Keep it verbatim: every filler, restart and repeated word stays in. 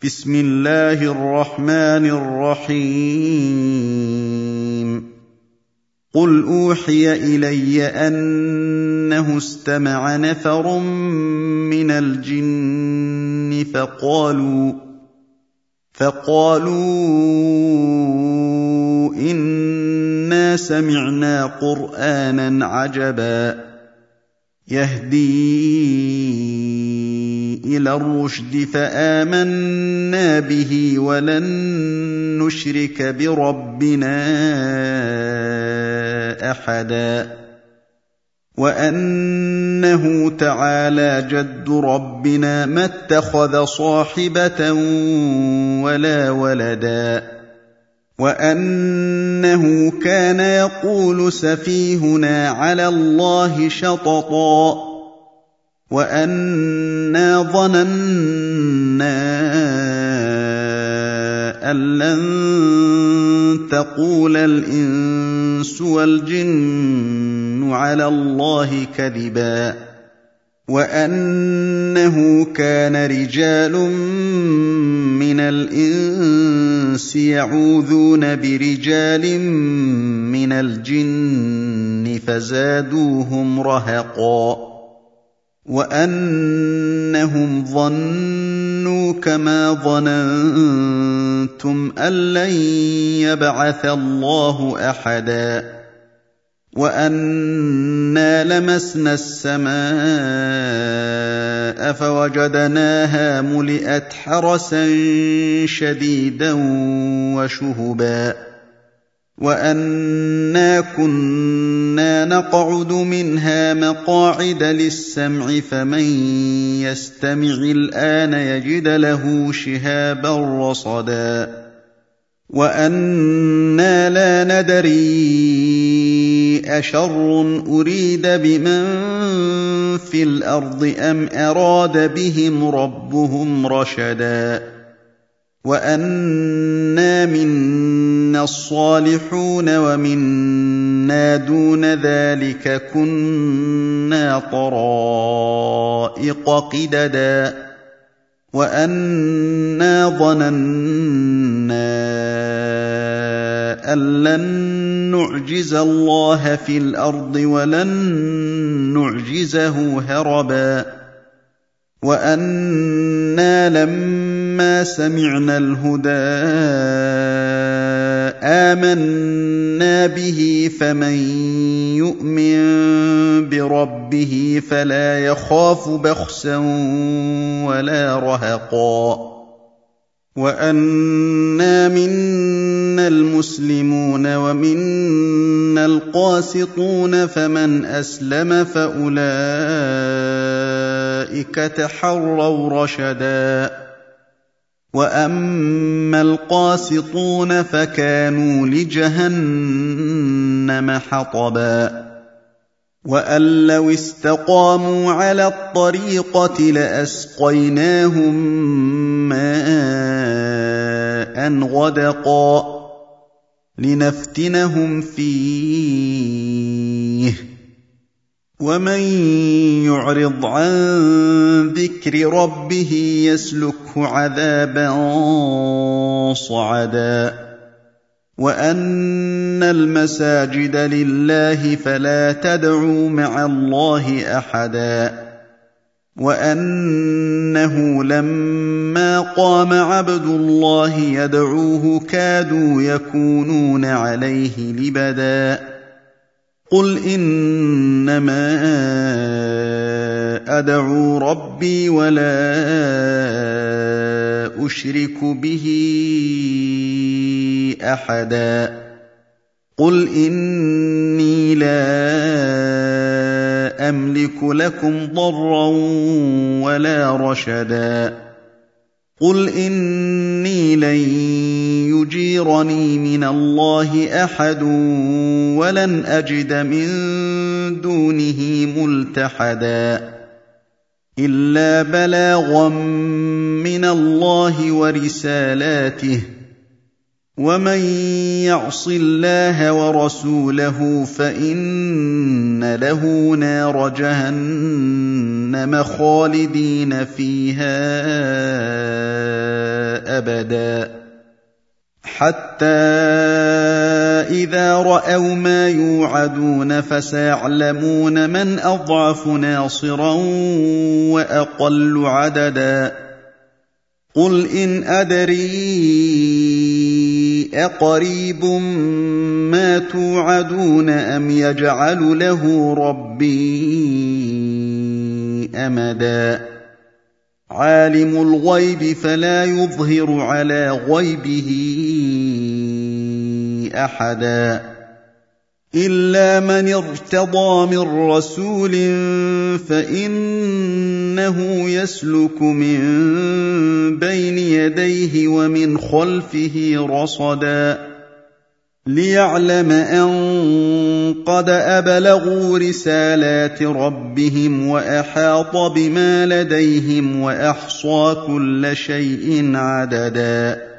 بسم الله الرحمن الرحيم قل أوحي إلي أنه استمع نفر من الجن فقالوا فقالوا إنا سمعنا قرآنا عجبا يهدي إلى الرشد فآمنا به ولن نشرك بربنا أحدا وأنه تعالى جد ربنا ما اتخذ صاحبة ولا ولدا وأنه كان يقول سفيهنا على الله شططا وأنا ظننا أن لن تقول الإنس والجن على الله كذبا وأنه كان رجال من الإنس يعوذون برجال من الجن فزادوهم رهقا وأنهم ظنوا كما ظننتم أن لن يبعث الله أحدا وأنا لمسنا السماء فوجدناها ملئت حرسا شديدا وشهبا وأنا كنا نقعد منها مقاعد للسمع فمن يستمع الآن يجد له شهابا رصدا وأنا لا ندري أشر أريد بمن في الأرض أم أراد بهم ربهم رشدا وأنا منا الصالحون ومنا دون ذلك كنا طرائق قددا وأنا ظننا أن لن نعجز الله في الأرض ولن نعجزه هربا وأنا لما سمعنا الهدى آمنا به فمن يؤمن بربه فلا يخاف بخسا ولا رهقا وأنا منا المسلمون ومنا القاسطون فمن أسلم فأولئك تحروا رشدا وأما القاسطون فكانوا لجهنم حطبا وأن لو استقاموا على الطريقة لأسقيناهم ماء غدقا لنفتنهم فيه ومن يعرض عن ذكر ربه يسلكه عذابا صعدا وأن المساجد لله فلا تدعوا مع الله أحدا وأنه لما قام عبد الله يدعوه كادوا يكونون عليه لبدا قل إنما أدعو ربي ولا أشرك به أحدا قل إني لا أملك لكم ضرا ولا رشدا قل إني لن يجيرني من الله أحد ولن أجد من دونه ملتحدا إلا بلاغا من الله ورسالاته ومن يعص الله ورسوله فإن له نار جهنم خالدين فيها أبدا حتى إذا رأوا ما يوعدون فسيعلمون من أضعف ناصرا وأقل عددا قل إن أدري أقريب ما توعدون أم يجعل له ربي أمدا عالم الغيب فلا يظهر على غيبه أحدا إلا من ارتضى من رسول فإنه يسلك من بين يديه ومن خلفه رصدا ليعلم أن قد أبلغوا رسالات ربهم وأحاط بما لديهم وأحصى كل شيء عددا